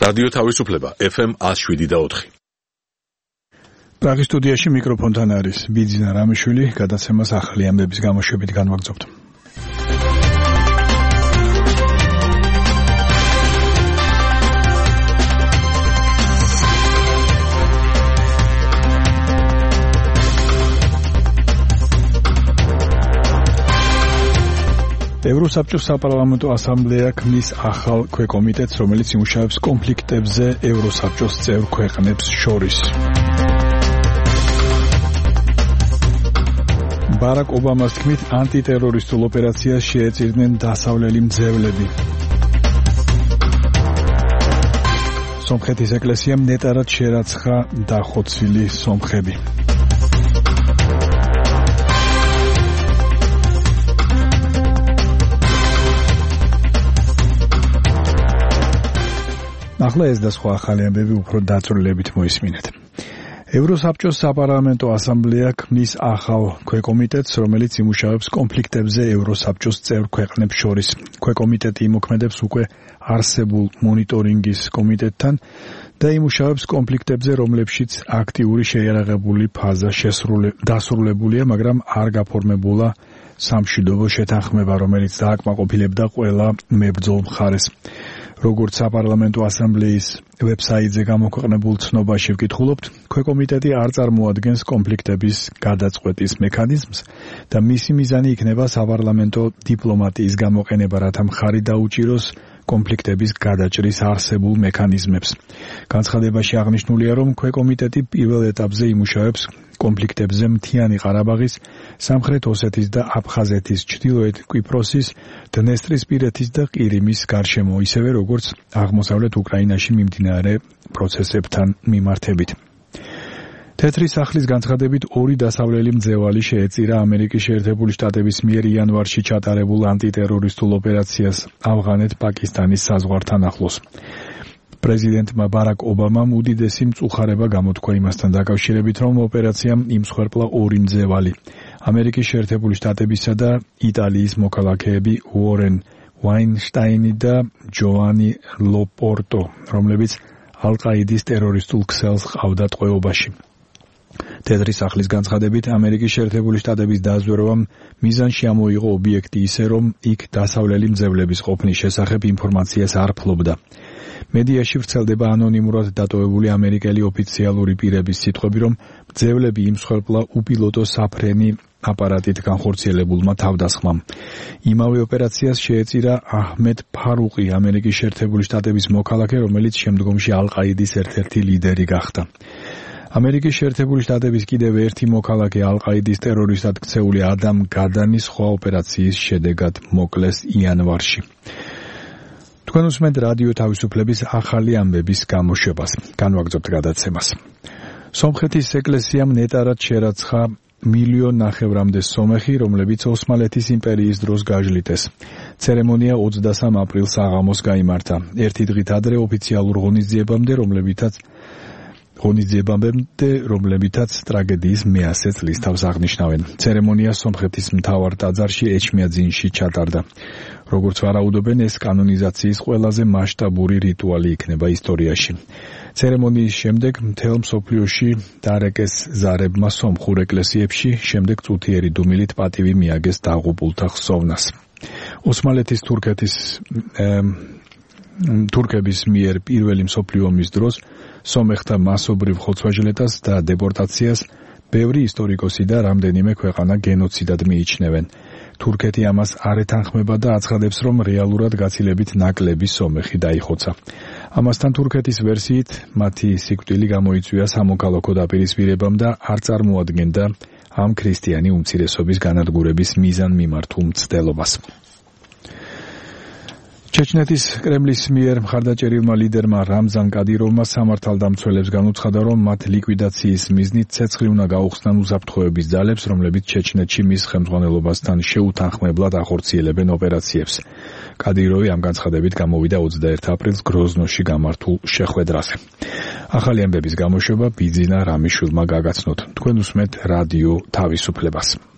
რადიო თავისუფლება FM 107.4. პრაღის სტუდიაში მიკროფონთან არის ბიძინა რამიშვილი, გადაცემას ახალი ამბების გამოშვებით განვაგრძობთ. ევროსაბჭოს საპარლამენტო ასამბლეა ქმნის ახალ ქვეკომიტეტს, რომელიც იმუშავებს კონფლიქტებზე ევროსაბჭოს წევრ ქვეყნებს შორის. ბარაკ ობამას თქმით, ანტიტერორისტულ ოპერაციას შეეწირნენ დასავლელი მძევლები. სომხეთის ეკლესიამ ნეტარად შერაცხა დახოცილი სომხები. ახლა ეს და სხვა ახალი ამბები უფრო დაწვრილებით მოისმინეთ. ევროსაბჭოს საპარლამენტო ასამბლეა ქმნის ახალ ქვეკომიტეტს, რომელიც იმუშავებს კონფლიქტებზე ევროსაბჭოს წევრ ქვეყნებს შორის. ქვეკომიტეტი იმოქმედებს უკვე არსებულ მონიტორინგის კომიტეტთან და იმუშავებს კონფლიქტებზე, რომლებშიც აქტიური შეიარაღებული ფაზა დასრულებულია, მაგრამ არ გაფორმებულა სამშვიდობო შეთანხმება, რომელიც დააკმაყოფილებდა ყველა მებრძოლ მხარეს. როგორც საპარლამენტო ასამბლეის ვებსაიტზე გამოქვეყნებულ ცნობაში ვკითხულობთ, ქვეკომიტეტი არ წარმოადგენს კონფლიქტების გადაწყვეტის მექანიზმს და მისი მიზანი იქნება საპარლამენტო დიპლომატიის გამოყენება, რათა მხარი დაუჭიროს კონფლიქტების გადაჭრის არსებულ მექანიზმებს. განცხადებაში აღნიშნულია, რომ ქვეკომიტეტი პირველ ეტაპზე იმუშავებს კონფლიქტებზე მთიანი ყარაბაღის, სამხრეთ ოსეთის და აფხაზეთის, ჩრდილოეთ კვიპროსის, დნესტრისპირეთის და ყირიმის გარშემო, ისევე როგორც აღმოსავლეთ უკრაინაში მიმდინარე პროცესებთან მიმართებით. თეთრი სახლის განცხადებით, ორი დასავლელი მძევალი შეეწირა ამერიკის შეერთებული შტატების მიერ იანვარში ჩატარებულ ანტიტერორისტულ ოპერაციას ავღანეთ-პაკისტანის საზღვართან ახლოს. პრეზიდენტმა ბარაკ ობამამ უდიდესი მწუხარება გამოთქვა იმასთან დაკავშირებით, რომ ოპერაციამ იმსხვერპლა ორი მძევალი, ამერიკის შეერთებული შტატებისა და იტალიის მოქალაქეები უორენ ვაინშტაინი და ჯოანი ლოპორტო, რომლებიც ალ-ყაიდის ტერორისტულ ქსელს ჰყავდა ტყვეობაში. თეთრი სახლის განცხადებით, ამერიკის შეერთებული შტატების დაზვერვამ მიზანში ამოიღო ობიექტი ისე, რომ იქ დასავლელი მძევლების ყოფნის შესახებ ინფორმაციას არ ფლობდა. მედიაში ვრცელდება ანონიმურად დატოვებული ამერიკელი ოფიციალური პირების სიტყვები, რომ მძევლები იმსხვერპლა უპილოტო საფრენი აპარატით განხორციელებულმა თავდასხმამ. იმავე ოპერაციას შეეწირა აჰმედ ფარუყი, ამერიკის შეერთებული შტატების მოქალაქე, რომელიც შემდგომში ალ-ყაიდის ერთ-ერთი ლიდერი გახდა. ამერიკის შეერთებული შტატების კიდევ ერთი მოქალაქე, ალ-ყაიდის ტერორისტად ქცეული ადამ გადანი სხვა ოპერაციის შედეგად მოკლეს იანვარში. თქვენ უსმენთ რადიო თავისუფლების ახალი ამბების გამოშვებას. განვაგრძობთ გადაცემას. სომხეთის ეკლესიამ ნეტარად შერაცხა 1,5 მილიონამდე სომეხი, რომლებიც ოსმალეთის იმპერიის დროს გაჟლიტეს. ცერემონია 23 აპრილს საღამოს გაიმართა. ერთი დღით ადრე ოფიციალურ ღონისძიებამდე, ტრაგედიის მე-100 წლისთავს აღნიშნავენ. ცერემონია სომხეთის მთავარ ტაძარში ეჩმიაძინში ჩატარდა. როგორც ვარაუდობენ, ეს კანონიზაციის ყველაზე მასშტაბური რიტუალი იქნება ისტორიაში. ცერემონიის შემდეგ მთელ მსოფლიოში დარეკეს ზარებმა სომხურ ეკლესიებში, შემდეგ წუთიერი დუმილით პატივი მიაგეს დაღუპულთა ხსოვნას. ოსმალეთის თურქების მიერ პირველი მსოფლიო ომის დროს სომეხთა მასობრივ ხოცვა-ჟლეტას და დეპორტაციას ბევრი ისტორიკოსი და რამდენიმე ქვეყანა გენოციდად მიიჩნევენ. თურქეთი ამას არ ეთანხმება და აცხადებს, რომ რეალურად გაცილებით ნაკლები სომეხი დაიხოცა. ამასთან თურქეთის ვერსიით მათი სიკვდილი გამოიწვია სამოქალაქო დაპირისპირებამ და არ წარმოადგენდა ამ ქრისტიანი უმცირესობის განადგურების მიზანმიმართულ მცდელობას. ჩეჩნეთის კრემლის მიერ მხარდაჭერილმა ლიდერმა რამზან კადიროვმა სამართალდამცველებს განუცხადა, რომ მათ ლიკვიდაციის მიზნით ცეცხლი უნდა გაუხსნან უსაფრთხოების ძალებს, რომლებიც ჩეჩნეთში მის ხელმძღვანელობასთან შეუთანხმებლად ახორციელებენ ოპერაციებს. კადიროვი ამ განცხადებით გამოვიდა 21 აპრილს გროზნოში გამართულ შეხვედრაზე. ახალი ამბების გამოშვება ბიძინა რამიშვილმა გაგაცნოთ. თქვენ უსმენთ რადიო თავისუფლებას.